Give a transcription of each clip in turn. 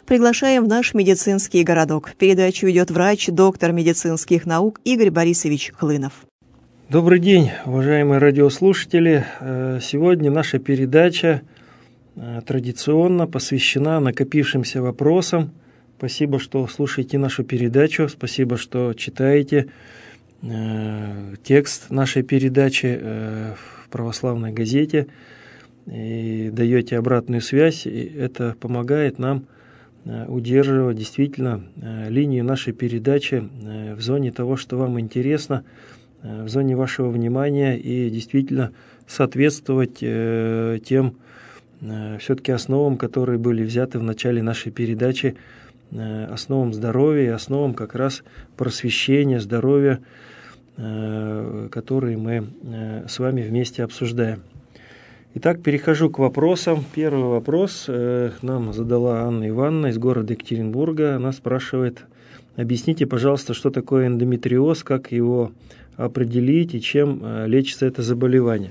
Приглашаем в наш медицинский городок. Передачу ведет врач, доктор медицинских наук Игорь Борисович Хлынов. Добрый день, уважаемые радиослушатели. Сегодня наша передача традиционно посвящена накопившимся вопросам. Спасибо, что слушаете нашу передачу. Спасибо, что читаете текст нашей передачи в православной газете и даете обратную связь. И это помогает нам удерживать действительно линию нашей передачи в зоне того, что вам интересно, в зоне вашего внимания, и действительно соответствовать тем все-таки основам, которые были взяты в начале нашей передачи, основам здоровья и основам как раз просвещения, здоровья, которые мы с вами вместе обсуждаем. Итак, перехожу к вопросам. Первый вопрос нам задала Анна Ивановна из города Екатеринбурга. Она спрашивает: объясните, пожалуйста, что такое эндометриоз, как его определить и чем лечится это заболевание.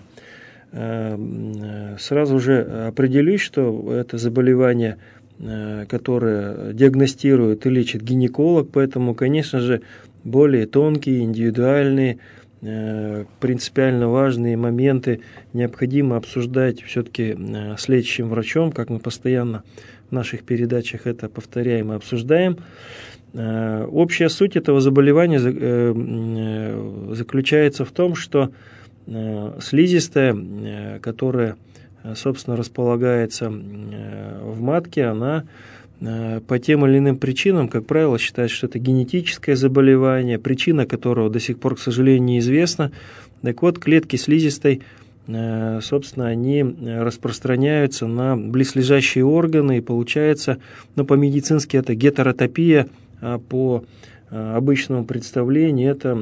Сразу же определюсь, что это заболевание, которое диагностирует и лечит гинеколог, поэтому, конечно же, более тонкие, индивидуальные, принципиально важные моменты необходимо обсуждать все-таки с лечащим врачом, как мы постоянно в наших передачах это повторяем и обсуждаем. Общая суть этого заболевания заключается в том, что слизистая, которая, собственно, располагается в матке, она по тем или иным причинам, как правило, считается, что это генетическое заболевание, причина которого до сих пор, к сожалению, неизвестна. Так вот, клетки слизистой, собственно, они распространяются на близлежащие органы, и получается, по-медицински это гетеротопия, а по обычному представлению это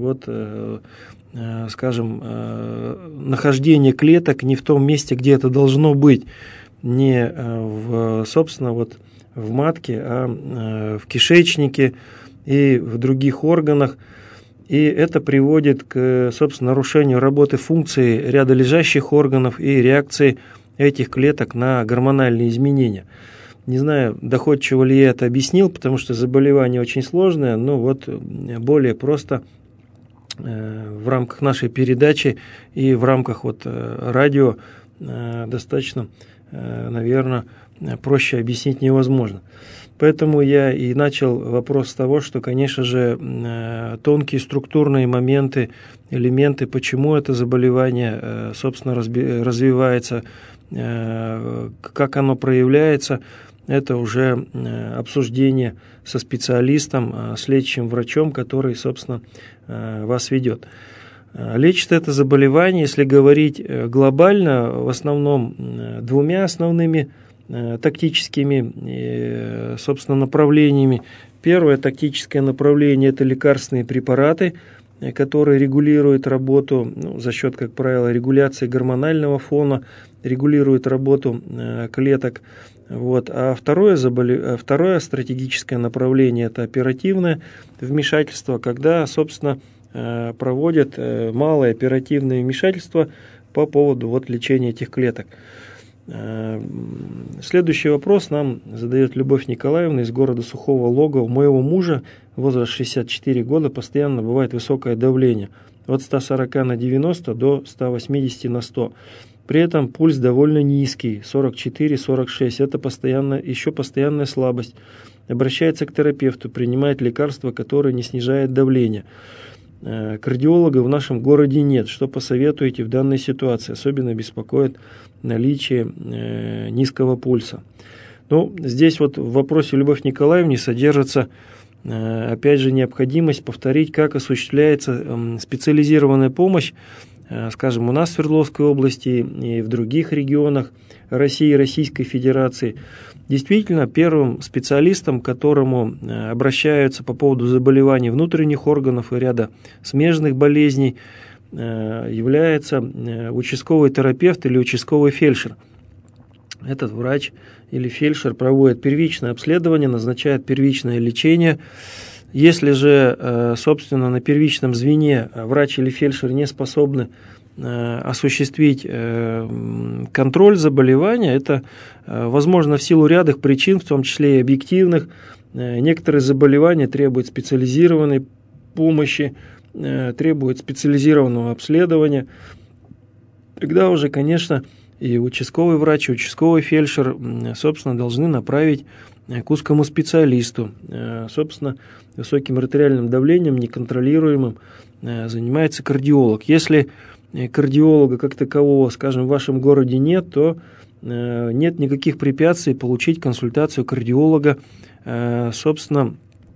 скажем, нахождение клеток не в том месте, где это должно быть, не собственно, в матке, а в кишечнике и в других органах. И это приводит к, собственно, нарушению работы функций ряда лежащих органов и реакции этих клеток на гормональные изменения. Не знаю, доходчиво ли я это объяснил, потому что заболевание очень сложное, но более просто в рамках нашей передачи и в рамках радио достаточно, наверное, проще объяснить невозможно. Поэтому я и начал вопрос с того, что, конечно же, тонкие структурные моменты, элементы, почему это заболевание, собственно, развивается, как оно проявляется, это уже обсуждение со специалистом, с лечащим врачом, который, собственно, вас ведет. Лечит это заболевание, если говорить глобально, в основном двумя основными тактическими, собственно, направлениями. Первое тактическое направление – это лекарственные препараты, которые регулируют работу, за счет, как правило, регуляции гормонального фона, регулируют работу клеток. А второе стратегическое направление – это оперативное вмешательство, когда, собственно, проводят малое оперативное вмешательство по поводу лечения этих клеток. Следующий вопрос нам задает Любовь Николаевна из города Сухого Лога. У моего мужа, возраст 64 года, постоянно бывает высокое давление от 140/90 до 180/100. При этом пульс довольно низкий, 44-46. Это постоянная слабость. Обращается к терапевту, принимает лекарства, которые не снижают давление. Кардиолога в нашем городе нет. Что посоветуете в данной ситуации? Особенно беспокоит наличие низкого пульса. Здесь в вопросе Любовь Николаевне содержится, опять же, необходимость повторить, как осуществляется специализированная помощь, скажем, у нас в Свердловской области и в других регионах России и Российской Федерации. Действительно, первым специалистом, к которому обращаются по поводу заболеваний внутренних органов и ряда смежных болезней, является участковый терапевт или участковый фельдшер. Этот врач или фельдшер проводит первичное обследование, назначает первичное лечение. Если же, собственно, на первичном звене врач или фельдшер не способны осуществить контроль заболевания. Это возможно в силу ряда причин, в том числе и объективных. Некоторые заболевания требуют специализированной помощи, требуют специализированного обследования. Тогда уже, конечно, и участковый врач, и участковый фельдшер, собственно, должны направить к узкому специалисту. Собственно, высоким артериальным давлением, неконтролируемым, занимается кардиолог. Если кардиолога как такового, скажем, в вашем городе нет, то нет никаких препятствий получить консультацию кардиолога, собственно,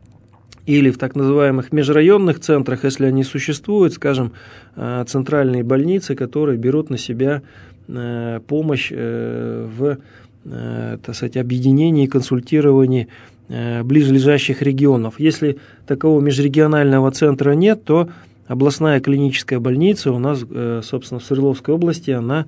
или в так называемых межрайонных центрах, если они существуют, скажем, центральные больницы, которые берут на себя помощь в, так сказать, объединении и консультировании близлежащих регионов. Если такого межрегионального центра нет, то областная клиническая больница у нас, собственно, в Свердловской области, она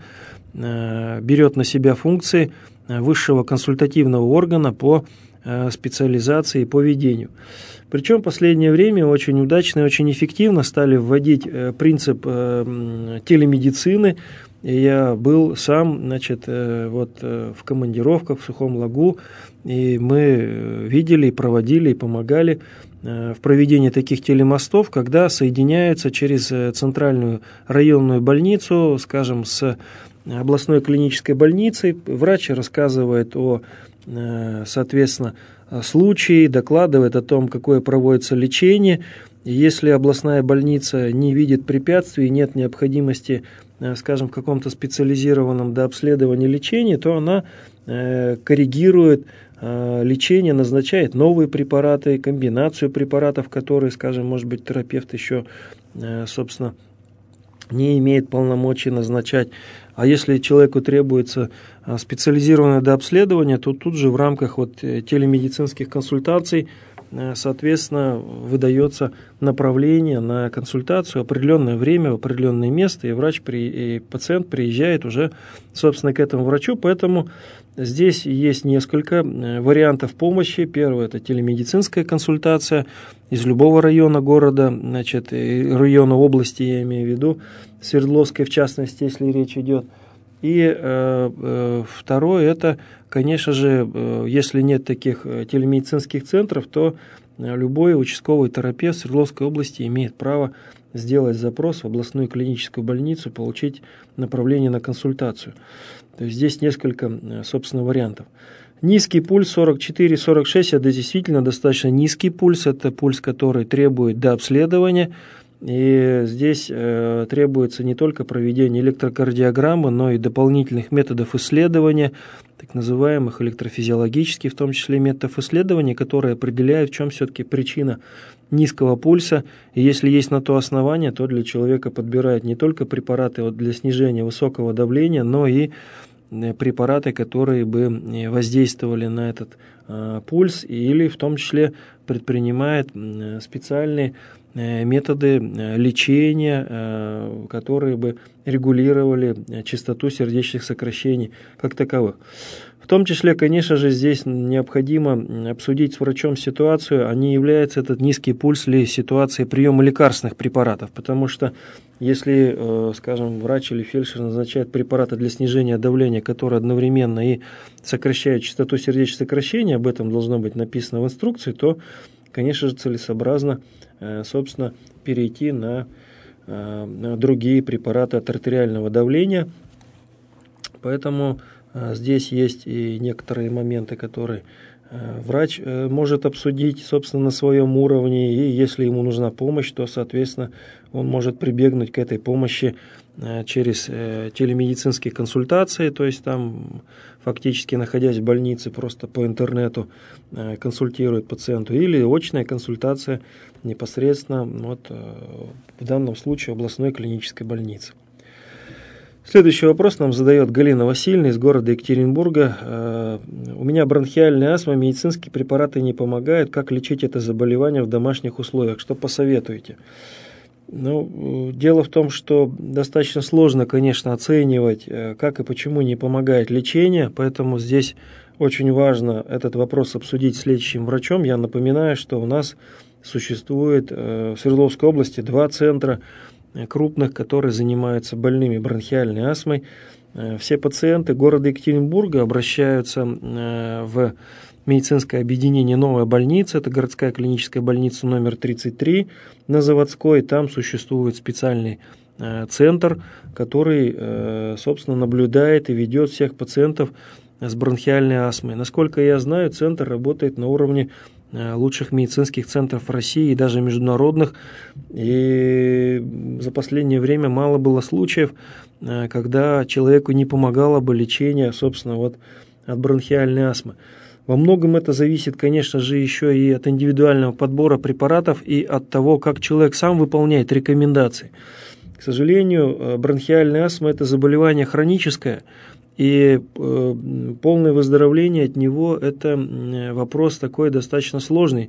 берет на себя функции высшего консультативного органа по специализации и по ведению. Причем в последнее время очень удачно и очень эффективно стали вводить принцип телемедицины. Я был сам, значит, вот в командировках в Сухом Лагу, и мы видели, проводили и помогали в проведении таких телемостов, когда соединяются через центральную районную больницу, скажем, с областной клинической больницей. Врач рассказывает о, соответственно, случае, докладывает о том, какое проводится лечение. И если областная больница не видит препятствий, нет необходимости, скажем, в каком-то специализированном дообследовании лечения, то она коррегирует лечение, назначает новые препараты, комбинацию препаратов, которые, скажем, может быть, терапевт еще, собственно, не имеет полномочий назначать. А если человеку требуется специализированное дообследование, то тут же в рамках вот телемедицинских консультаций, соответственно, выдается направление на консультацию в определенное время, в определенное место, и врач, и пациент приезжает уже, собственно, к этому врачу. Поэтому здесь есть несколько вариантов помощи. Первое – это телемедицинская консультация из любого района города, значит, района области, я имею в виду, Свердловской в частности, если речь идет. И второе – это, конечно же, если нет таких телемедицинских центров, то любой участковый терапевт Свердловской области имеет право сделать запрос в областную клиническую больницу, получить направление на консультацию. То есть здесь несколько, собственно, вариантов. Низкий пульс 44-46 – это действительно достаточно низкий пульс, это пульс, который требует дообследования. И здесь требуется не только проведение электрокардиограммы, но и дополнительных методов исследования, так называемых электрофизиологических, в том числе методов исследования, которые определяют, в чем все-таки причина низкого пульса. И если есть на то основание, то для человека подбирают не только препараты для снижения высокого давления, но и препараты, которые бы воздействовали на этот пульс, или в том числе предпринимает специальные методы лечения, которые бы регулировали частоту сердечных сокращений как таковых. В том числе, конечно же, здесь необходимо обсудить с врачом ситуацию, а не является этот низкий пульс ли ситуацией приема лекарственных препаратов, потому что если, скажем, врач или фельдшер назначает препараты для снижения давления, которые одновременно и сокращают частоту сердечных сокращений, об этом должно быть написано в инструкции, то, конечно же, целесообразно, собственно, перейти на другие препараты от артериального давления. Поэтому здесь есть и некоторые моменты, которые врач может обсудить, собственно, на своем уровне, и если ему нужна помощь, то, соответственно, он может прибегнуть к этой помощи через телемедицинские консультации, то есть там фактически, находясь в больнице, просто по интернету консультирует пациенту, или очная консультация непосредственно вот, в данном случае областной клинической больницы. Следующий вопрос нам задает Галина Васильевна из города Екатеринбурга. У меня бронхиальная астма, медицинские препараты не помогают. Как лечить это заболевание в домашних условиях? Что посоветуете? Ну, дело в том, что достаточно сложно, конечно, оценивать, как и почему не помогает лечение, поэтому здесь очень важно этот вопрос обсудить с лечащим врачом. Я напоминаю, что у нас существует в Свердловской области 2 центра крупных, которые занимаются больными бронхиальной астмой. Все пациенты города Екатеринбурга обращаются в медицинское объединение «Новая больница». Это городская клиническая больница номер 33 на Заводской. Там существует специальный центр, который, собственно, наблюдает и ведет всех пациентов с бронхиальной астмой. Насколько я знаю, центр работает на уровне лучших медицинских центров России и даже международных. И за последнее время мало было случаев, когда человеку не помогало бы лечение, собственно, вот от бронхиальной астмы. Во многом это зависит, конечно же, еще и от индивидуального подбора препаратов и от того, как человек сам выполняет рекомендации. К сожалению, бронхиальная астма – это заболевание хроническое, и полное выздоровление от него – это вопрос такой достаточно сложный.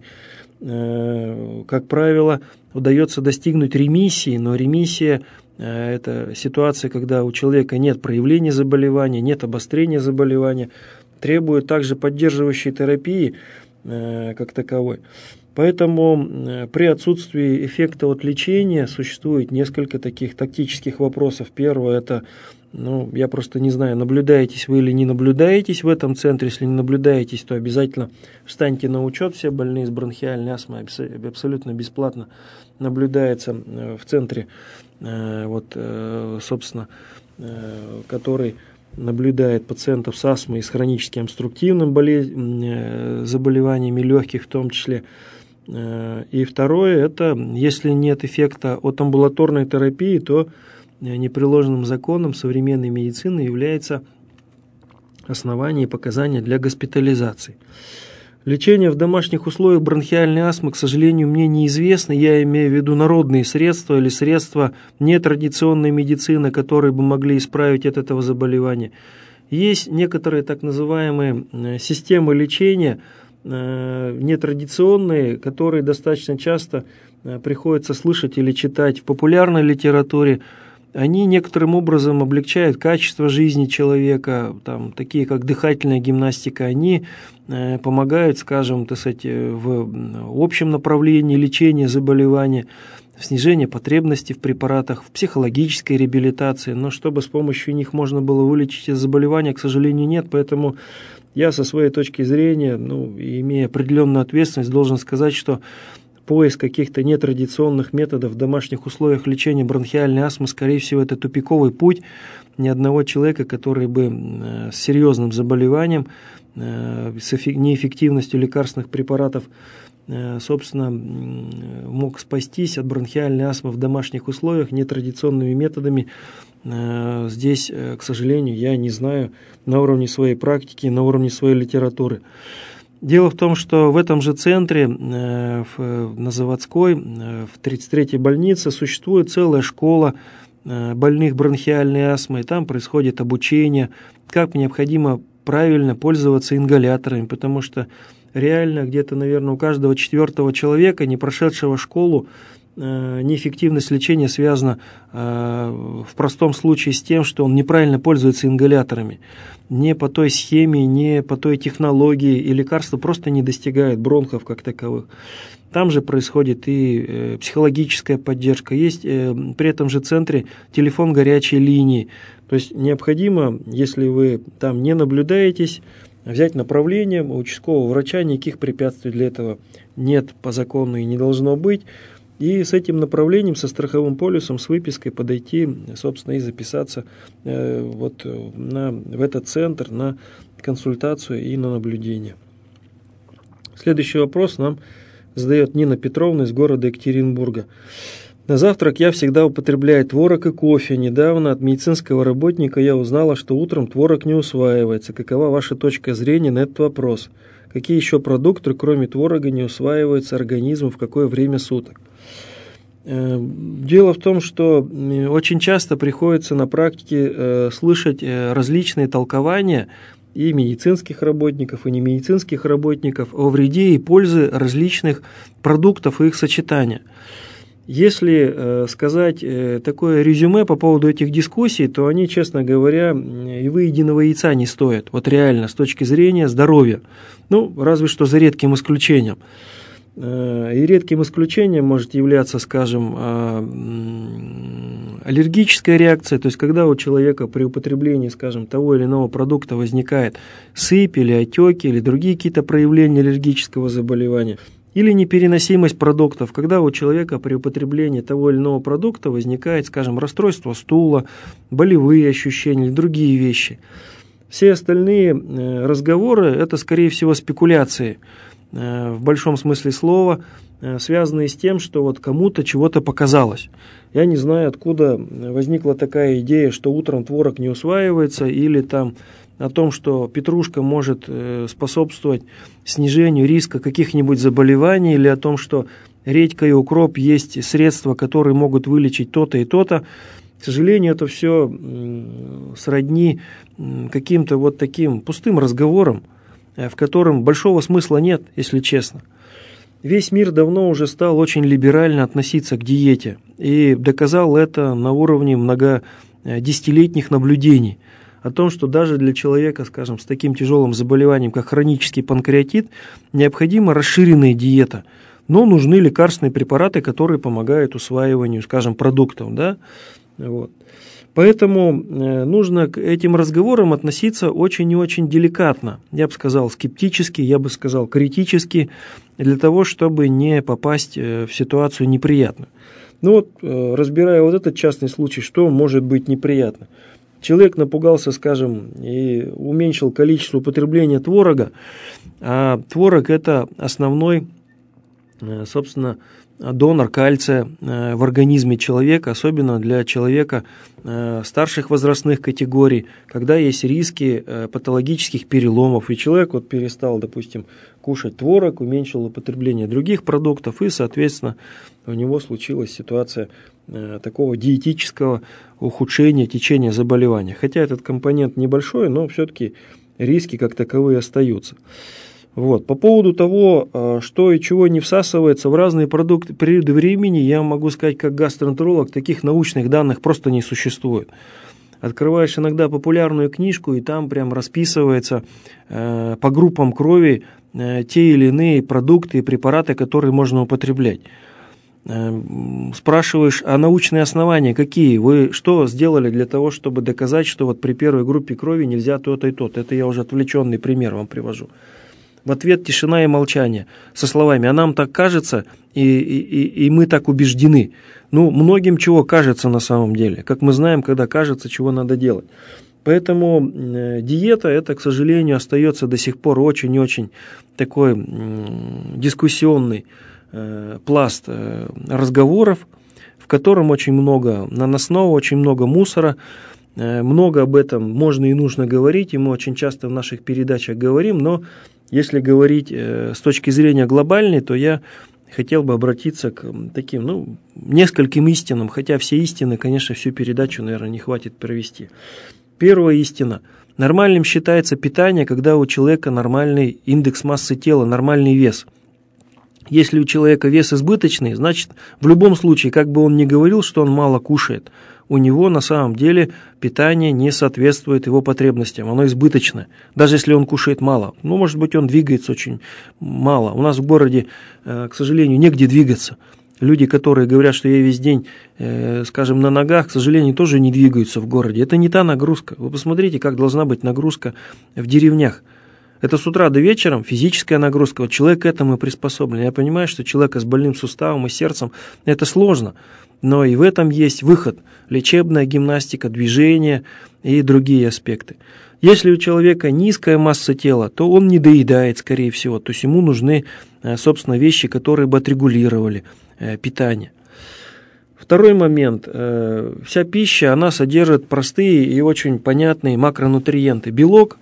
Как правило, удается достигнуть ремиссии, но ремиссия – это ситуация, когда у человека нет проявления заболевания, нет обострения заболевания, требует также поддерживающей терапии как таковой. Поэтому при отсутствии эффекта от лечения существует несколько таких тактических вопросов. Первое – это, я просто не знаю, наблюдаетесь вы или не наблюдаетесь в этом центре. Если не наблюдаетесь, то обязательно встаньте на учет. Все больные с бронхиальной астмой абсолютно бесплатно наблюдаются в центре, собственно, который наблюдает пациентов с астмой и с хроническим обструктивным заболеваниями легких в том числе. И второе, это если нет эффекта от амбулаторной терапии, то непреложным законом современной медицины является основание и показания для госпитализации. Лечение в домашних условиях бронхиальной астмы, к сожалению, мне неизвестно. Я имею в виду народные средства или средства нетрадиционной медицины, которые бы могли исправить от этого заболевания. Есть некоторые так называемые системы лечения нетрадиционные, которые достаточно часто приходится слышать или читать в популярной литературе. Они некоторым образом облегчают качество жизни человека, такие как дыхательная гимнастика, они помогают, скажем, в общем направлении лечения заболевания, снижения потребностей в препаратах, в психологической реабилитации, но чтобы с помощью них можно было вылечить это заболевание, к сожалению, нет, поэтому я со своей точки зрения, имея определенную ответственность, должен сказать, что поиск каких-то нетрадиционных методов в домашних условиях лечения бронхиальной астмы, скорее всего, это тупиковый путь. Ни одного человека, который бы с серьезным заболеванием, с неэффективностью лекарственных препаратов, собственно, мог спастись от бронхиальной астмы в домашних условиях нетрадиционными методами. Здесь, к сожалению, я не знаю на уровне своей практики, на уровне своей литературы. Дело в том, что в этом же центре, на Заводской, в 33-й больнице, существует целая школа больных бронхиальной астмой. Там происходит обучение, как необходимо правильно пользоваться ингаляторами, потому что реально где-то, наверное, у каждого 4-го человека, не прошедшего школу, неэффективность лечения связана в простом случае с тем, что он неправильно пользуется ингаляторами. Не по той схеме, не по той технологии, и лекарства просто не достигают бронхов как таковых. Там же происходит и психологическая поддержка. Есть при этом же центре телефон горячей линии. То есть необходимо, если вы там не наблюдаетесь, взять направление у участкового врача, никаких препятствий для этого нет по закону и не должно быть. И с этим направлением, со страховым полисом, с выпиской подойти, собственно, и записаться в этот центр на консультацию и на наблюдение. Следующий вопрос нам задает Нина Петровна из города Екатеринбурга. На завтрак я всегда употребляю творог и кофе. Недавно от медицинского работника я узнала, что утром творог не усваивается. Какова ваша точка зрения на этот вопрос? Какие еще продукты, кроме творога, не усваиваются организмом, в какое время суток? Дело в том, что очень часто приходится на практике слышать различные толкования и медицинских работников, и немедицинских работников о вреде и пользе различных продуктов и их сочетания. Если сказать такое резюме по поводу этих дискуссий, то они, честно говоря, и выеденного яйца не стоят. Вот реально, с точки зрения здоровья. Разве что за редким исключением. И редким исключением может являться, скажем, аллергическая реакция, то есть когда у человека при употреблении, скажем, того или иного продукта возникает сыпь или отеки или другие какие-то проявления аллергического заболевания, или непереносимость продуктов, когда у человека при употреблении того или иного продукта возникает, скажем, расстройство стула, болевые ощущения или другие вещи. Все остальные разговоры – это, скорее всего, спекуляции, в большом смысле слова, связанные с тем, что вот кому-то чего-то показалось. Я не знаю, откуда возникла такая идея, что утром творог не усваивается, или там о том, что петрушка может способствовать снижению риска каких-нибудь заболеваний, или о том, что редька и укроп есть средства, которые могут вылечить то-то и то-то. К сожалению, это все сродни каким-то вот таким пустым разговорам, в котором большого смысла нет, если честно. Весь мир давно уже стал очень либерально относиться к диете и доказал это на уровне многодесятилетних наблюдений о том, что даже для человека, скажем, с таким тяжелым заболеванием, как хронический панкреатит, необходима расширенная диета, но нужны лекарственные препараты, которые помогают усваиванию, скажем, продуктов, да? Вот. Поэтому нужно к этим разговорам относиться очень и очень деликатно. Я бы сказал скептически, я бы сказал критически, для того, чтобы не попасть в ситуацию неприятную. Ну вот, разбирая вот этот частный случай, что может быть неприятно? Человек напугался, скажем, и уменьшил количество употребления творога, а творог – это основной, собственно, донор кальция в организме человека, особенно для человека старших возрастных категорий, когда есть риски патологических переломов, и человек вот перестал, допустим, кушать творог, уменьшил употребление других продуктов, и, соответственно, у него случилась ситуация такого диетического ухудшения течения заболевания. Хотя этот компонент небольшой, но все-таки риски как таковые остаются. Вот. По поводу того, что и чего не всасывается в разные периоды времени, я могу сказать, как гастроэнтеролог, таких научных данных просто не существует. Открываешь иногда популярную книжку, и там прям расписывается по группам крови те или иные продукты и препараты, которые можно употреблять. Спрашиваешь, а научные основания какие? Вы что сделали для того, чтобы доказать, что вот при первой группе крови нельзя то-то и то-то? Это я уже отвлеченный пример вам привожу. В ответ тишина и молчание со словами: а нам так кажется, и мы так убеждены. Ну, многим чего кажется на самом деле. Как мы знаем, когда кажется, чего надо делать. Поэтому диета, это, к сожалению, остается до сих пор очень-очень такой дискуссионный пласт разговоров, в котором очень много наносного, очень много мусора. Много об этом можно и нужно говорить, и мы очень часто в наших передачах говорим, но если говорить с точки зрения глобальной, то я хотел бы обратиться к таким, нескольким истинам, хотя все истины, конечно, всю передачу, наверное, не хватит провести. Первая истина. Нормальным считается питание, когда у человека нормальный индекс массы тела, нормальный вес. Если у человека вес избыточный, значит, в любом случае, как бы он ни говорил, что он мало кушает, у него на самом деле питание не соответствует его потребностям, оно избыточное, даже если он кушает мало. Может быть, он двигается очень мало. У нас в городе, к сожалению, негде двигаться. Люди, которые говорят, что я весь день, скажем, на ногах, к сожалению, тоже не двигаются в городе. Это не та нагрузка. Вы посмотрите, как должна быть нагрузка в деревнях. Это с утра до вечера физическая нагрузка. Вот человек к этому и приспособлен. Я понимаю, что человека с больным суставом и сердцем это сложно. Но и в этом есть выход. Лечебная гимнастика, движение и другие аспекты. Если у человека низкая масса тела, то он не доедает, скорее всего. То есть ему нужны, собственно, вещи, которые бы отрегулировали питание. Второй момент. Вся пища, она содержит простые и очень понятные макронутриенты. Белок,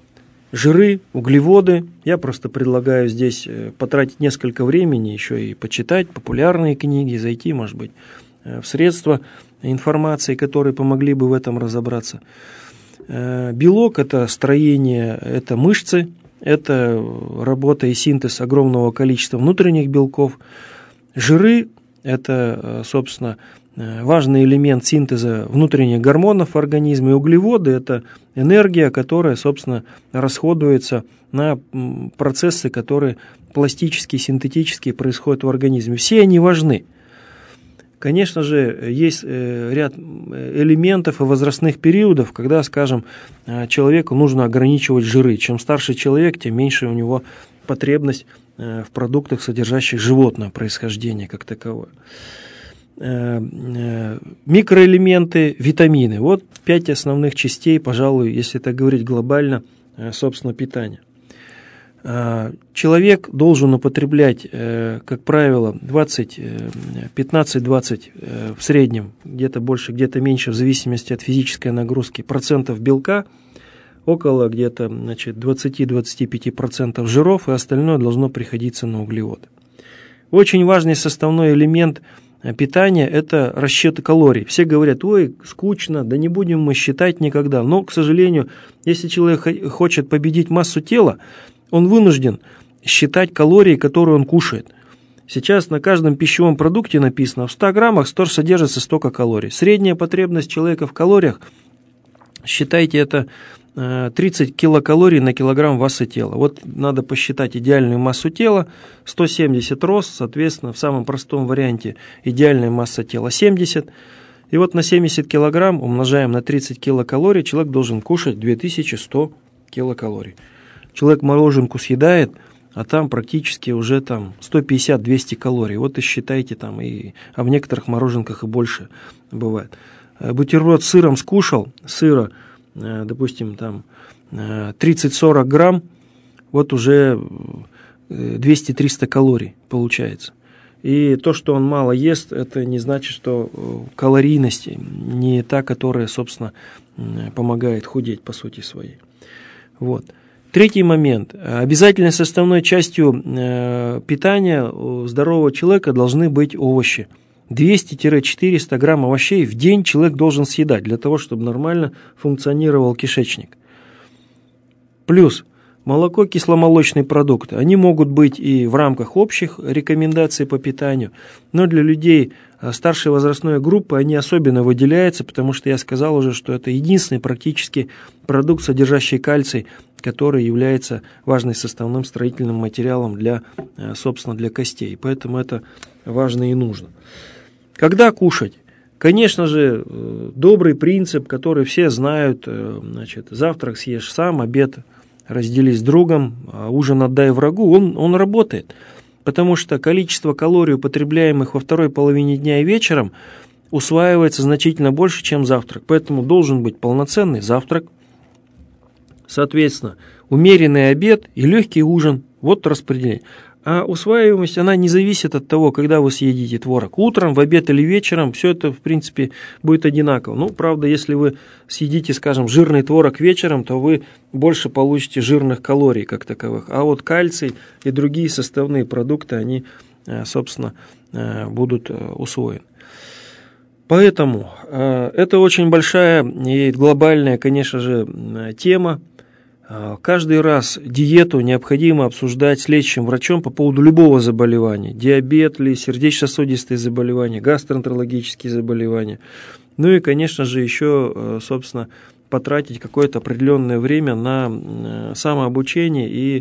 жиры, углеводы. Я просто предлагаю здесь потратить несколько времени, еще и почитать популярные книги, зайти, может быть, в средства информации, которые помогли бы в этом разобраться. Белок – это строение, это мышцы, это работа и синтез огромного количества внутренних белков. Жиры – это, собственно, важный элемент синтеза внутренних гормонов в организме. И углеводы – это энергия, которая, собственно, расходуется на процессы, которые пластические, синтетические происходят в организме. Все они важны. Конечно же, есть ряд элементов и возрастных периодов, когда, скажем, человеку нужно ограничивать жиры. Чем старше человек, тем меньше у него потребность в продуктах, содержащих животное происхождение как таковое. Микроэлементы, витамины. Вот 5 основных частей, пожалуй, если так говорить глобально, собственно, питания. Человек должен употреблять, как правило, 15-20 в среднем, где-то больше, где-то меньше, в зависимости от физической нагрузки, процентов белка, около где-то 20-25% жиров, и остальное должно приходиться на углеводы. Очень важный составной элемент питания – это расчет калорий. Все говорят: ой, скучно, да не будем мы считать никогда. Но, к сожалению, если человек хочет победить массу тела, он вынужден считать калории, которые он кушает. Сейчас на каждом пищевом продукте написано: в 100 граммах содержится столько калорий. Средняя потребность человека в калориях, считайте, это 30 килокалорий на килограмм массы тела. Вот надо посчитать идеальную массу тела. 170 рост, соответственно, в самом простом варианте идеальная масса тела 70. И вот на 70 килограмм умножаем на 30 килокалорий, человек должен кушать 2100 килокалорий. Человек мороженку съедает, а там практически уже 150-200 калорий. Вот и считайте там, а в некоторых мороженках и больше бывает. Бутерброд с сыром скушал, сыра, допустим, 30-40 грамм, вот уже 200-300 калорий получается. И то, что он мало ест, это не значит, что калорийность не та, которая, собственно, помогает худеть по сути своей. Вот. Третий момент. Обязательной составной частью питания у здорового человека должны быть овощи. 200-400 грамм овощей в день человек должен съедать для того, чтобы нормально функционировал кишечник. Плюс молоко, кисломолочные продукты. Они могут быть и в рамках общих рекомендаций по питанию, но для людей старшей возрастной группы они особенно выделяются, потому что я сказал уже, что это единственный практически продукт, содержащий кальций, который является важным составным строительным материалом для, собственно, для костей. Поэтому это важно и нужно. Когда кушать? Конечно же, добрый принцип, который все знают, завтрак съешь сам, обед раздели с другом, а ужин отдай врагу, он работает. Потому что количество калорий, употребляемых во второй половине дня и вечером, усваивается значительно больше, чем завтрак. Поэтому должен быть полноценный завтрак, соответственно, умеренный обед и легкий ужин. Вот распределение. А усваиваемость, она не зависит от того, когда вы съедите творог. Утром, в обед или вечером, все это, в принципе, будет одинаково. Ну, правда, если вы съедите, скажем, жирный творог вечером, то вы больше получите жирных калорий как таковых. А вот кальций и другие составные продукты, они, собственно, будут усвоены. Поэтому это очень большая и глобальная, конечно же, тема. Каждый раз диету необходимо обсуждать с лечащим врачом по поводу любого заболевания. Диабет ли, сердечно-сосудистые заболевания, гастроэнтерологические заболевания. Ну и, конечно же, еще, собственно, потратить какое-то определенное время на самообучение и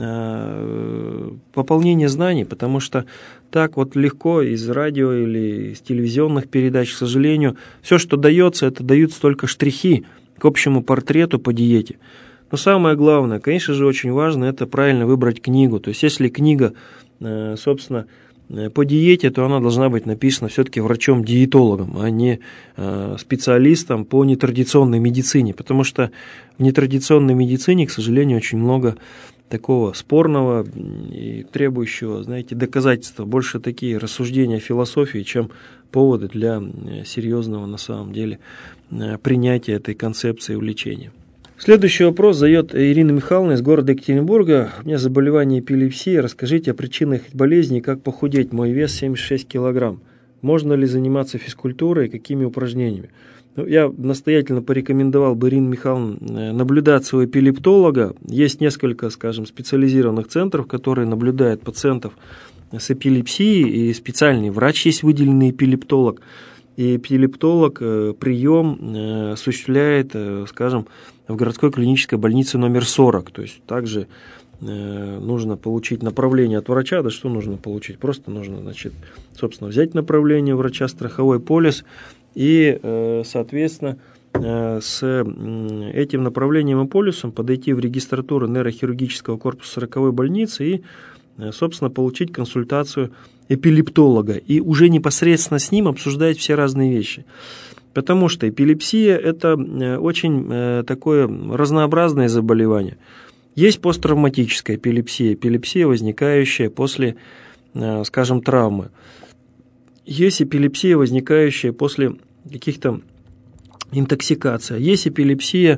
пополнение знаний, потому что так вот легко из радио или из телевизионных передач, к сожалению, все, что дается, это даются только штрихи к общему портрету по диете. Но самое главное, конечно же, очень важно, это правильно выбрать книгу. То есть, если книга, собственно, по диете, то она должна быть написана все-таки врачом-диетологом, а не специалистом по нетрадиционной медицине. Потому что в нетрадиционной медицине, к сожалению, очень много такого спорного и требующего, знаете, доказательства. Больше такие рассуждения о философии, чем поводы для серьезного, на самом деле, принятия этой концепции увлечения. Следующий вопрос задает Ирина Михайловна из города Екатеринбурга. У меня заболевание эпилепсии. Расскажите о причинах болезни и как похудеть. Мой вес 76 килограмм. Можно ли заниматься физкультурой и какими упражнениями? Я настоятельно порекомендовал бы Ирине Михайловне наблюдаться у эпилептолога. Есть несколько, скажем, специализированных центров, которые наблюдают пациентов с эпилепсией, и специальный врач есть выделенный эпилептолог. И эпилептолог прием осуществляет, скажем, в городской клинической больнице номер 40. То есть также нужно получить направление от врача. Да что нужно получить? Просто нужно, значит, собственно, взять направление врача, страховой полис и, соответственно, с этим направлением и полисом подойти в регистратуру нейрохирургического корпуса 40-й больницы и, собственно, получить консультацию эпилептолога и уже непосредственно с ним обсуждать все разные вещи. Потому что эпилепсия – это очень такое разнообразное заболевание. Есть посттравматическая эпилепсия, эпилепсия, возникающая после, скажем, травмы. Есть эпилепсия, возникающая после каких-то интоксикаций. Есть эпилепсия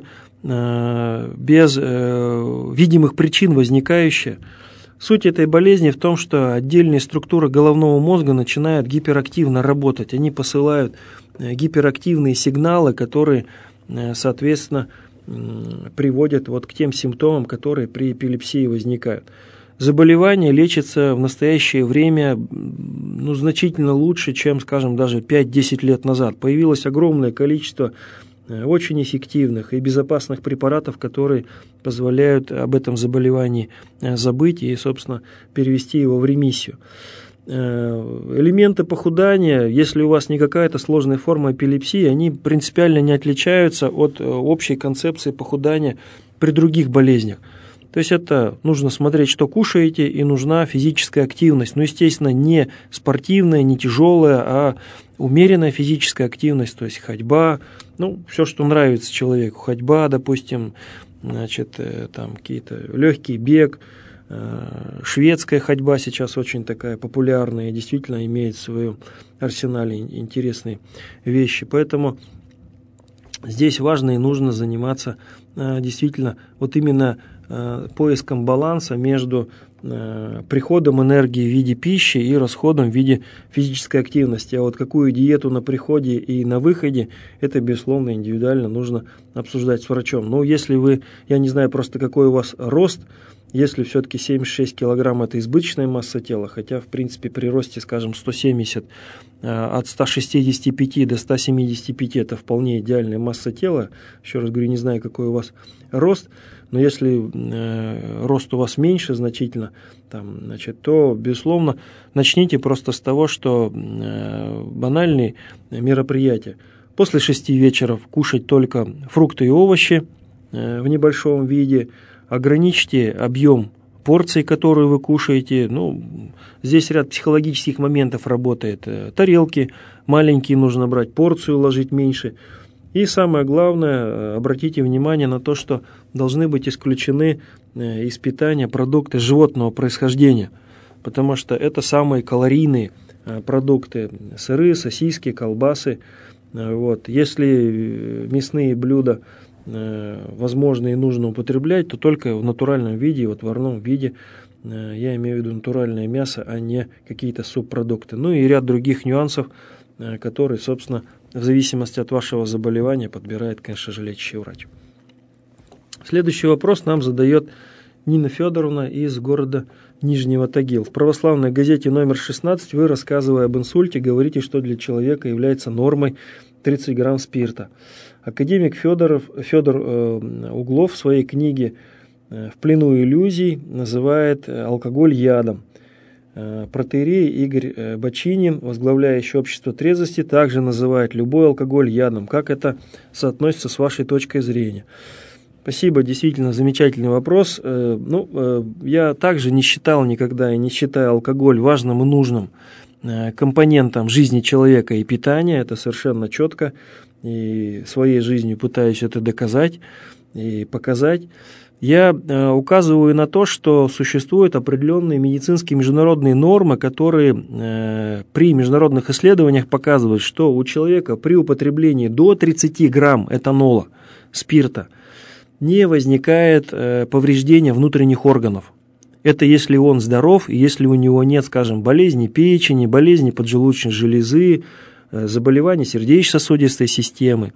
без видимых причин возникающая. Суть этой болезни в том, что отдельные структуры головного мозга начинают гиперактивно работать. Они посылают гиперактивные сигналы, которые, соответственно, приводят вот к тем симптомам, которые при эпилепсии возникают. Заболевание лечится в настоящее время значительно лучше, чем, скажем, даже 5-10 лет назад. Появилось огромное количество очень эффективных и безопасных препаратов, которые позволяют об этом заболевании забыть и, собственно, перевести его в ремиссию. Элементы похудания, если у вас не какая-то сложная форма эпилепсии, они принципиально не отличаются от общей концепции похудания при других болезнях. То есть это нужно смотреть, что кушаете, и нужна физическая активность. Естественно, не спортивная, не тяжелая, а умеренная физическая активность, то есть ходьба, все, что нравится человеку. Ходьба, допустим, значит, там какие-то легкий бег, шведская ходьба сейчас очень такая популярная и действительно имеет в своем арсенале интересные вещи. Поэтому здесь важно и нужно заниматься действительно вот именно поиском баланса между приходом энергии в виде пищи и расходом в виде физической активности. А вот какую диету на приходе и на выходе, это, безусловно, индивидуально нужно обсуждать с врачом. Но если вы, я не знаю просто какой у вас рост, если все-таки 76 килограмм это избыточная масса тела, хотя, в принципе, при росте, скажем, 170, от 165 до 175 это вполне идеальная масса тела. Еще раз говорю, не знаю, какой у вас рост, но если рост у вас меньше значительно, то, безусловно, начните просто с того, что банальные мероприятия. После 6 вечера кушать только фрукты и овощи в небольшом виде, ограничьте объем порций, которые вы кушаете. Здесь ряд психологических моментов работает. Тарелки маленькие нужно брать, порцию ложить меньше. И самое главное, обратите внимание на то, что должны быть исключены из питания продукты животного происхождения, потому что это самые калорийные продукты. Сыры, сосиски, колбасы. Если мясные блюда возможно и нужно употреблять, то только в натуральном виде, в отварном виде, я имею в виду натуральное мясо, а не какие-то субпродукты. И ряд других нюансов, которые, собственно, в зависимости от вашего заболевания подбирает, конечно же, лечащий врач. Следующий вопрос нам задает Нина Федоровна из города Нижнего Тагил. В православной газете номер 16 вы, рассказывая об инсульте, говорите, что для человека является нормой 30 грамм спирта. Академик Федор Углов в своей книге «В плену иллюзий» называет алкоголь ядом. Протоиерей Игорь Бочинин, возглавляющий общество трезвости, также называет любой алкоголь ядом. Как это соотносится с вашей точкой зрения? Спасибо, действительно замечательный вопрос. Я также не считал никогда и не считаю алкоголь важным и нужным компонентом жизни человека и питания. Это совершенно четко. И своей жизнью пытаюсь это доказать и показать. Я указываю на то, что существуют определенные медицинские международные нормы, которые при международных исследованиях показывают, что у человека при употреблении до 30 грамм этанола, спирта, не возникает повреждения внутренних органов. Это если он здоров, и если у него нет, скажем, болезни печени, болезни поджелудочной железы, заболеваний сердечно-сосудистой системы.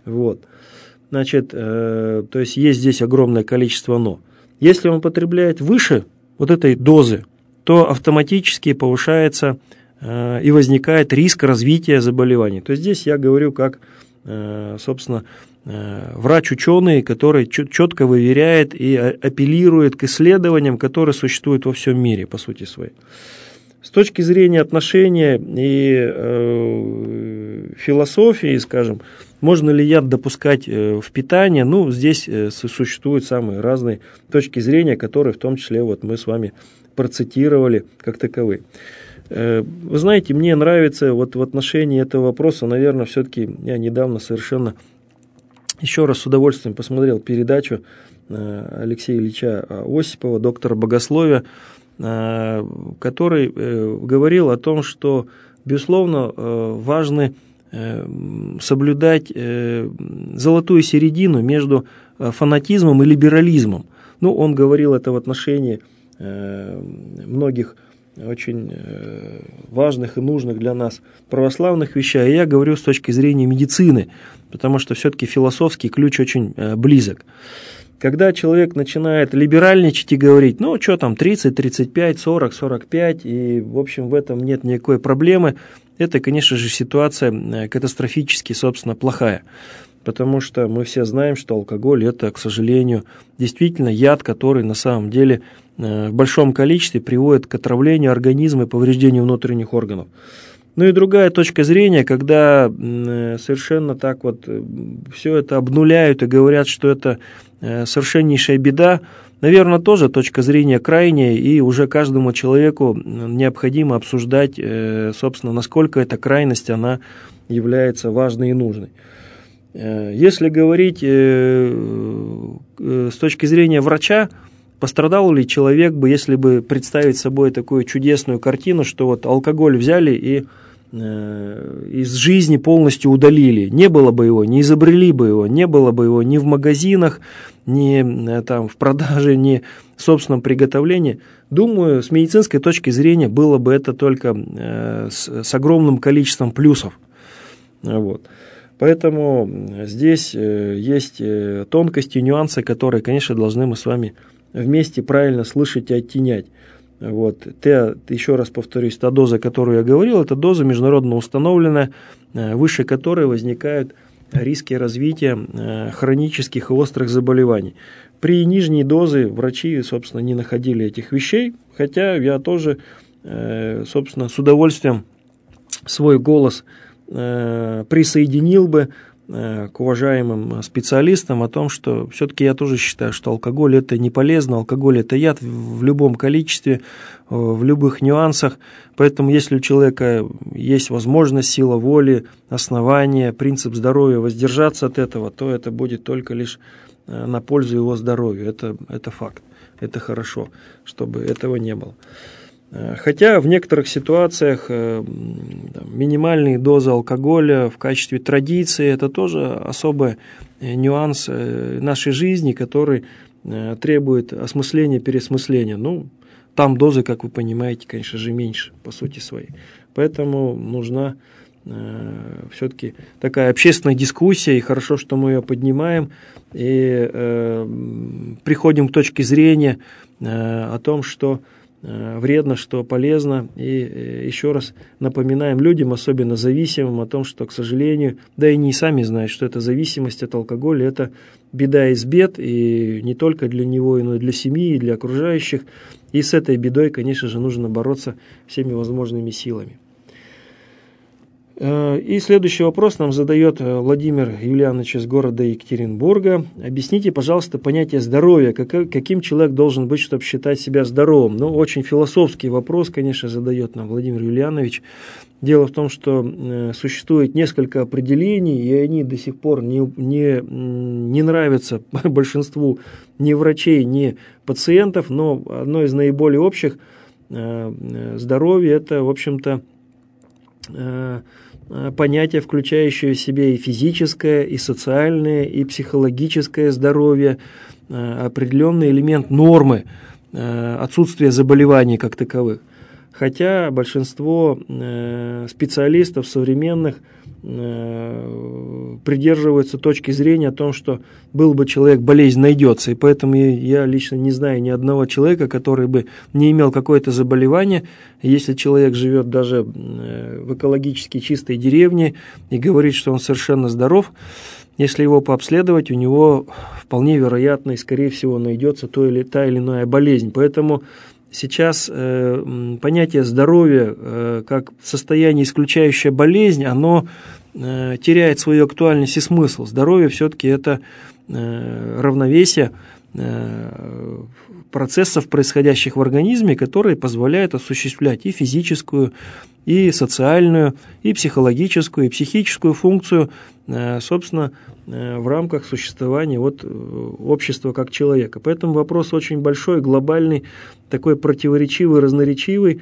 То есть есть здесь огромное количество «но». Если он употребляет выше вот этой дозы, то автоматически повышается и возникает риск развития заболеваний. То есть здесь я говорю как, собственно, врач-ученый, который четко выверяет и апеллирует к исследованиям, которые существуют во всем мире, по сути своей. С точки зрения отношения и философии, скажем, можно ли яд допускать в питание, ну, здесь существуют самые разные точки зрения, которые в том числе вот мы с вами процитировали как таковые. Вы знаете, мне нравится вот в отношении этого вопроса, наверное, все-таки я недавно совершенно еще раз с удовольствием посмотрел передачу Алексея Ильича Осипова, доктора богословия, который говорил о том, что, безусловно, важно соблюдать золотую середину между фанатизмом и либерализмом. Ну, он говорил это в отношении многих очень важных и нужных для нас православных вещей, а я говорю с точки зрения медицины, потому что все-таки философский ключ очень близок. Когда человек начинает либеральничать и говорить, ну, что там, 30, 35, 40, 45, и, в общем, в этом нет никакой проблемы, это, конечно же, ситуация катастрофически, собственно, плохая. Потому что мы все знаем, что алкоголь – это, к сожалению, действительно яд, который на самом деле в большом количестве приводит к отравлению организма и повреждению внутренних органов. Ну и другая точка зрения, когда совершенно так вот все это обнуляют и говорят, что это совершеннейшая беда, наверное, тоже точка зрения крайняя, и уже каждому человеку необходимо обсуждать, собственно, насколько эта крайность, она является важной и нужной. Если говорить с точки зрения врача, пострадал ли человек бы, если бы представить собой такую чудесную картину, что вот алкоголь взяли и из жизни полностью удалили. Не было бы его, не изобрели бы его, не было бы его ни в магазинах, ни там в продаже, ни в собственном приготовлении. Думаю, с медицинской точки зрения было бы это только с огромным количеством плюсов. Вот. Поэтому здесь есть тонкости, нюансы, которые, конечно, должны мы с вами вместе правильно слышать и оттенять. Вот. Еще раз повторюсь, та доза, о которой я говорил, это доза международно установленная, выше которой возникают риски развития хронических и острых заболеваний. При нижней дозе врачи, собственно, не находили этих вещей, хотя я тоже, собственно, с удовольствием свой голос присоединил бы к уважаемым специалистам о том, что все-таки я тоже считаю, что алкоголь это не полезно, алкоголь это яд в любом количестве, в любых нюансах, поэтому если у человека есть возможность, сила воли, основания, принцип здоровья воздержаться от этого, то это будет только лишь на пользу его здоровью, это факт, это хорошо, чтобы этого не было. Хотя в некоторых ситуациях минимальные дозы алкоголя в качестве традиции – это тоже особый нюанс нашей жизни, который требует осмысления, переосмысления. Ну, там дозы, как вы понимаете, конечно же, меньше по сути своей. Поэтому нужна все-таки такая общественная дискуссия, и хорошо, что мы ее поднимаем, и приходим к точке зрения о том, что вредно, что полезно. И еще раз напоминаем людям, особенно зависимым, о том, что, к сожалению, да и не сами знают, что эта зависимость от алкоголя – это беда из бед, и не только для него, но и для семьи, и для окружающих. И с этой бедой, конечно же, нужно бороться всеми возможными силами. И следующий вопрос нам задает Владимир Юлианович из города Екатеринбурга. Объясните, пожалуйста, понятие здоровья. Каким человек должен быть, чтобы считать себя здоровым? Ну, очень философский вопрос, конечно, задает нам Владимир Юлианович. Дело в том, что существует несколько определений, и они до сих пор не нравятся большинству ни врачей, ни пациентов, но одно из наиболее общих здоровье – это, в общем-то, понятие, включающее в себя и физическое, и социальное, и психологическое здоровье, определенный элемент нормы, отсутствие заболеваний как таковых. Хотя большинство специалистов современных придерживаются точки зрения о том, что был бы человек, болезнь найдется. И поэтому я лично не знаю ни одного человека, который бы не имел какое-то заболевание. Если человек живет даже в экологически чистой деревне и говорит, что он совершенно здоров, если его пообследовать, у него вполне вероятно и, скорее всего, найдется та или иная болезнь. Поэтому сейчас понятие здоровья как состояние, исключающее болезнь, оно теряет свою актуальность и смысл. Здоровье все-таки это равновесие процессов, происходящих в организме, которые позволяют осуществлять и физическую, и социальную, и психологическую, и психическую функцию, собственно, в рамках существования общества как человека. Поэтому вопрос очень большой, глобальный, такой противоречивый, разноречивый.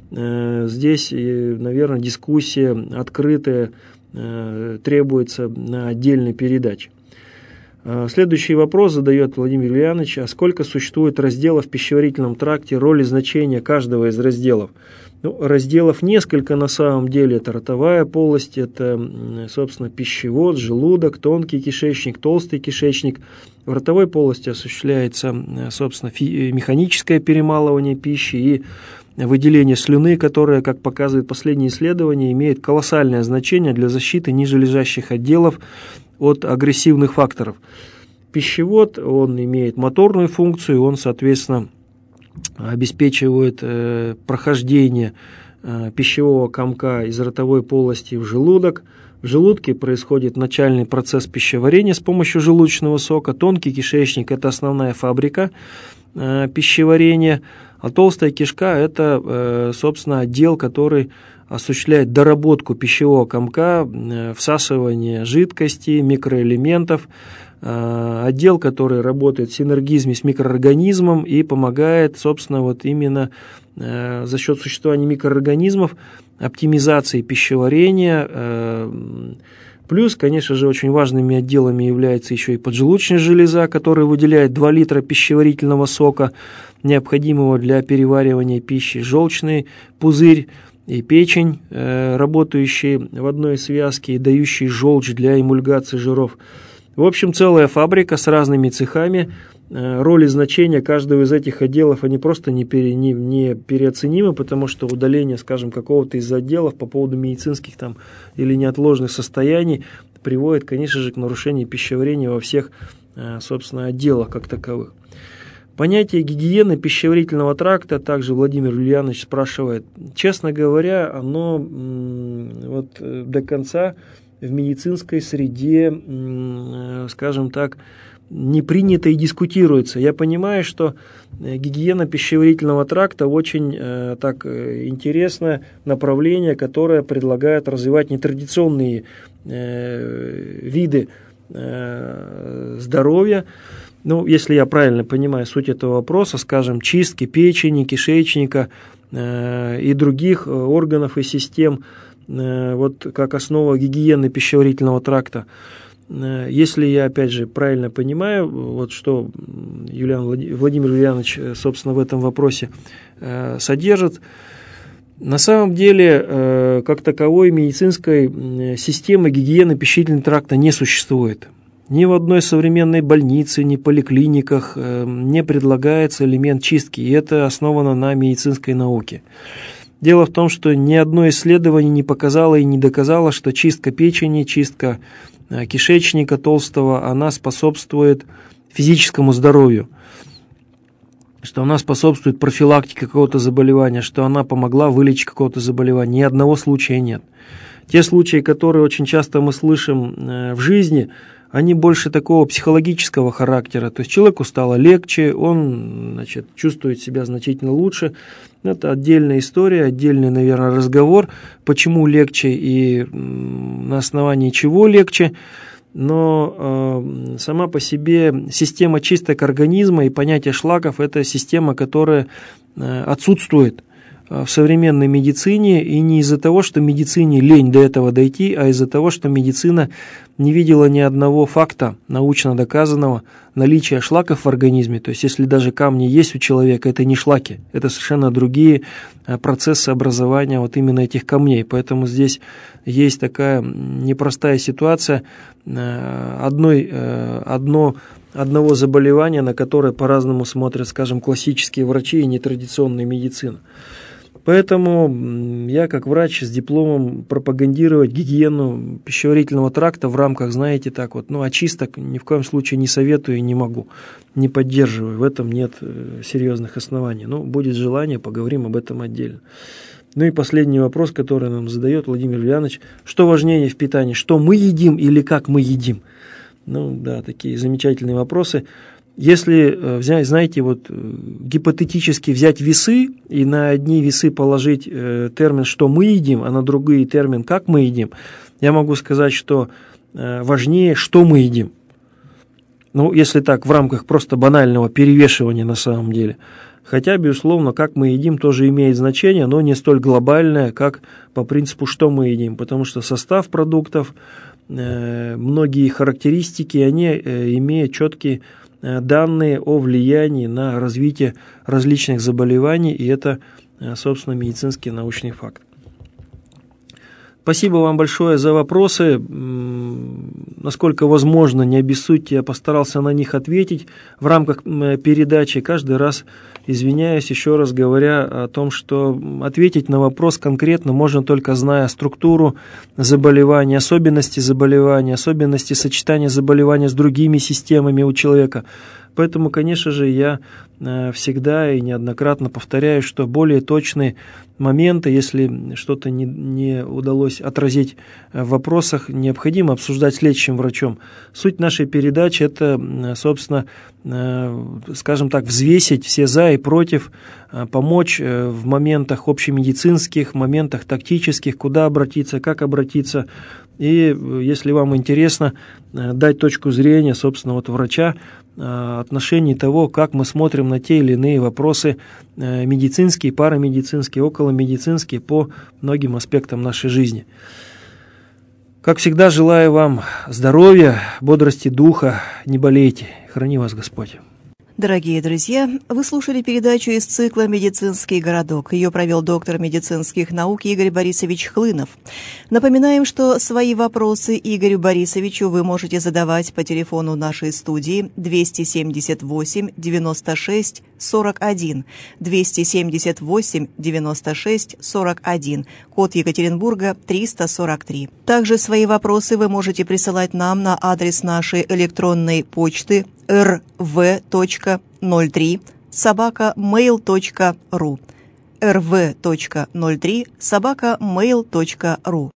Здесь, наверное, дискуссия открытая требуется на отдельной передаче. Следующий вопрос задает Владимир Ульянович. А сколько существует разделов в пищеварительном тракте, роль и значение каждого из разделов? Разделов несколько на самом деле. Это ротовая полость, это, собственно, пищевод, желудок, тонкий кишечник, толстый кишечник. В ротовой полости осуществляется, собственно, механическое перемалывание пищи и выделение слюны, которое, как показывает последние исследования, имеет колоссальное значение для защиты нижележащих отделов от агрессивных факторов. Пищевод, он имеет моторную функцию, он, соответственно, обеспечивает прохождение пищевого комка из ротовой полости в желудок. В желудке происходит начальный процесс пищеварения с помощью желудочного сока. Тонкий кишечник – это основная фабрика пищеварения, а толстая кишка – это, собственно, отдел, который осуществляет доработку пищевого комка, всасывание жидкости, микроэлементов, отдел, который работает в синергизме с микроорганизмом и помогает, собственно, именно за счет существования микроорганизмов оптимизации пищеварения. Плюс, конечно же, очень важными отделами является еще и поджелудочная железа, которая выделяет 2 литра пищеварительного сока, необходимого для переваривания пищи, желчный пузырь и печень, работающие в одной связке и дающие желчь для эмульгации жиров. В общем, целая фабрика с разными цехами. Роль и значение каждого из этих отделов, они просто не переоценимы, потому что удаление, скажем, какого-то из отделов по поводу медицинских там или неотложных состояний приводит, конечно же, к нарушению пищеварения во всех, собственно, отделах как таковых. Понятие гигиены пищеварительного тракта, также Владимир Ульянович спрашивает, честно говоря, оно до конца в медицинской среде, скажем так, не принято и дискутируется. Я понимаю, что гигиена пищеварительного тракта очень интересное направление, которое предлагает развивать нетрадиционные виды здоровья. Если я правильно понимаю суть этого вопроса, скажем, чистки печени, кишечника и других органов и систем, как основа гигиены пищеварительного тракта. Если я, опять же, правильно понимаю, что Владимир Ульянович, собственно, в этом вопросе содержит, на самом деле, как таковой медицинской системы гигиены пищеварительного тракта не существует. Ни в одной современной больнице, ни в поликлиниках не предлагается элемент чистки, и это основано на медицинской науке. Дело в том, что ни одно исследование не показало и не доказало, что чистка печени, чистка кишечника толстого, она способствует физическому здоровью, что она способствует профилактике какого-то заболевания, что она помогла вылечить какого-то заболевания. Ни одного случая нет. Те случаи, которые очень часто мы слышим в жизни, они больше такого психологического характера. То есть человеку стало легче, он, чувствует себя значительно лучше. Это отдельная история, отдельный, наверное, разговор, почему легче и на основании чего легче. Но сама по себе система чисток организма и понятие шлаков – это система, которая отсутствует в современной медицине, и не из-за того, что медицине лень до этого дойти, а из-за того, что медицина не видела ни одного факта, научно доказанного, наличия шлаков в организме. То есть, если даже камни есть у человека, это не шлаки, это совершенно другие процессы образования вот именно этих камней. Поэтому здесь есть такая непростая ситуация одного заболевания, на которое по-разному смотрят, скажем, классические врачи и нетрадиционная медицина. Поэтому я, как врач с дипломом, пропагандировать гигиену пищеварительного тракта в рамках, знаете, так вот, очисток ни в коем случае не советую и не могу, не поддерживаю. В этом нет серьезных оснований. Будет желание, поговорим об этом отдельно. И последний вопрос, который нам задает Владимир Юлианович. Что важнее в питании, что мы едим или как мы едим? Такие замечательные вопросы. Если взять, знаете, гипотетически взять весы и на одни весы положить термин «что мы едим», а на другие термин «как мы едим», я могу сказать, что важнее «что мы едим». Если так, в рамках просто банального перевешивания на самом деле. Хотя, безусловно, как мы едим тоже имеет значение, но не столь глобальное, как по принципу «что мы едим», потому что состав продуктов, многие характеристики, они имеют четкие данные о влиянии на развитие различных заболеваний, и это, собственно, медицинский научный факт. Спасибо вам большое за вопросы. Насколько возможно, не обессудьте, я постарался на них ответить в рамках передачи. Каждый раз извиняюсь, еще раз говоря о том, что ответить на вопрос конкретно можно только зная структуру заболевания, особенности сочетания заболевания с другими системами у человека. Поэтому, конечно же, я всегда и неоднократно повторяю, что более точные моменты, если что-то не удалось отразить в вопросах, необходимо обсуждать с лечащим врачом. Суть нашей передачи – это, собственно, скажем так, взвесить все за и против, помочь в моментах общемедицинских, моментах тактических, куда обратиться, как обратиться. И если вам интересно, дать точку зрения, собственно, врача, отношении того, как мы смотрим на те или иные вопросы медицинские, парамедицинские, околомедицинские по многим аспектам нашей жизни. Как всегда, желаю вам здоровья, бодрости духа, не болейте. Храни вас Господь. Дорогие друзья, вы слушали передачу из цикла «Медицинский городок». Ее провел доктор медицинских наук Игорь Борисович Хлынов. Напоминаем, что свои вопросы Игорю Борисовичу вы можете задавать по телефону нашей студии 278 96 41, 278 96 41, код Екатеринбурга 343. Также свои вопросы вы можете присылать нам на адрес нашей электронной почты rv.03@mail.ru rv.03@mail.ru.